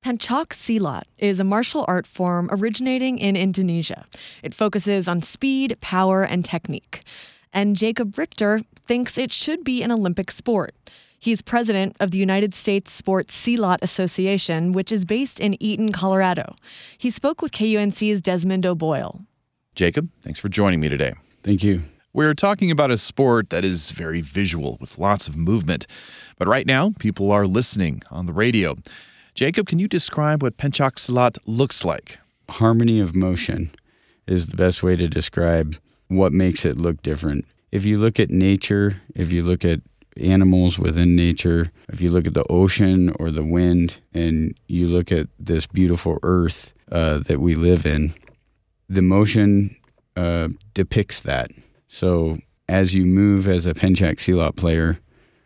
Pencak Silat is a martial art form originating in Indonesia. It focuses on speed, power, and technique. And Jacob Richter thinks it should be an Olympic sport. He's president of the United States Sports Silat Association, which is based in Eaton, Colorado. He spoke with KUNC's Desmond O'Boyle. Jacob, thanks for joining me today. Thank you. We're talking about a sport that is very visual with lots of movement. But right now, people are listening on the radio. Jacob, can you describe what Pencak Silat looks like? Harmony of motion is the best way to describe what makes it look different. If you look at nature, if you look at animals within nature, if you look at the ocean or the wind, and you look at this beautiful earth that we live in, the motion depicts that. So as you move as a Pencak Silat player,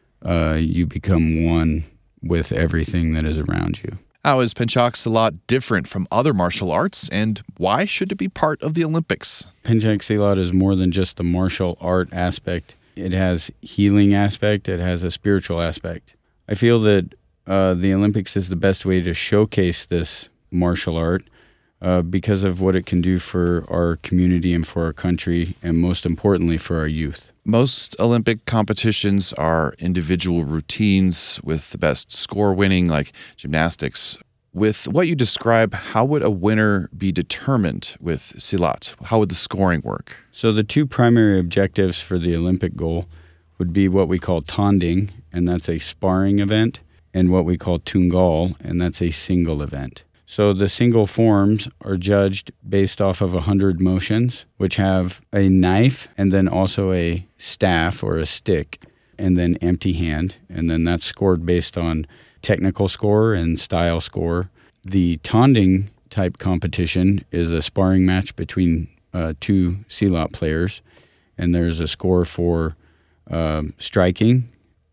you become one with everything that is around you. How is Pencak Silat different from other martial arts, and why should it be part of the Olympics? Pencak Silat is more than just the martial art aspect. It has healing aspect. It has a spiritual aspect. I feel that the Olympics is the best way to showcase this martial art because of what it can do for our community and for our country, and most importantly for our youth. Most Olympic competitions are individual routines with the best score winning, like gymnastics. With what you describe, how would a winner be determined with Silat? How would the scoring work? So the two primary objectives for the Olympic goal would be what we call tanding, and that's a sparring event, and what we call tunggal, and that's a single event. So the single forms are judged based off of 100 motions, which have a knife and then also a staff or a stick, and then empty hand. And then that's scored based on technical score and style score. The tanding type competition is a sparring match between two Silat players, and there's a score for striking,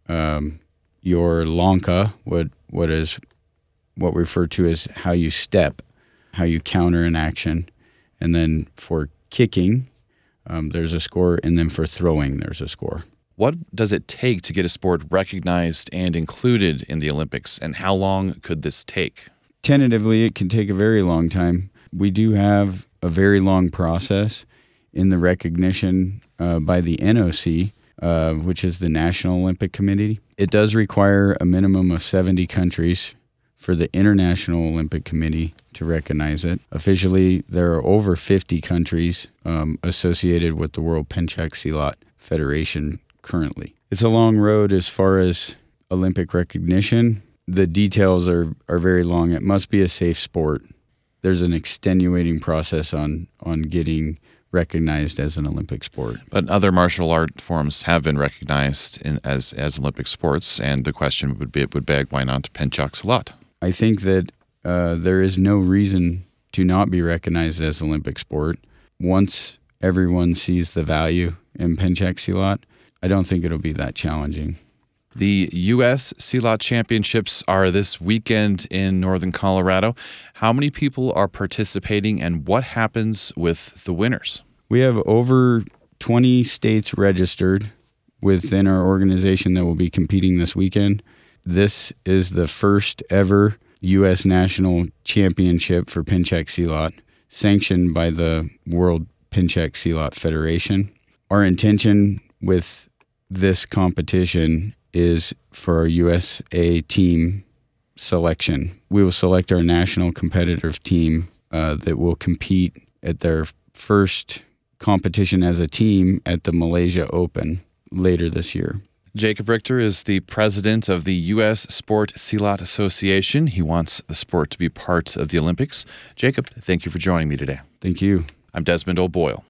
your langkah, what we refer to as how you step, how you counter an action. And then for kicking, there's a score. And then for throwing, there's a score. What does it take to get a sport recognized and included in the Olympics? And how long could this take? Tentatively, it can take a very long time. We do have a very long process in the recognition by the NOC, which is the National Olympic Committee. It does require a minimum of 70 countries for the International Olympic Committee to recognize it. Officially, there are over 50 countries associated with the World Pencak Silat Federation currently. It's a long road as far as Olympic recognition. The details are very long. It must be a safe sport. There's an extenuating process on getting recognized as an Olympic sport. But other martial art forms have been recognized as Olympic sports, and the question would beg, why not Pencak Silat? I think that there is no reason to not be recognized as Olympic sport. Once everyone sees the value in Pencak Silat, I don't think it'll be that challenging. The U.S. Silat Championships are this weekend in northern Colorado. How many people are participating, and what happens with the winners? We have over 20 states registered within our organization that will be competing this weekend. This is the first ever U.S. National Championship for Pencak Silat, sanctioned by the World Pencak Silat Federation. Our intention with this competition is for our USA team selection. We will select our national competitive team that will compete at their first competition as a team at the Malaysia Open later this year. Jacob Richter is the president of the U.S. Sport Silat Association. He wants the sport to be part of the Olympics. Jacob, thank you for joining me today. Thank you. I'm Desmond O'Boyle.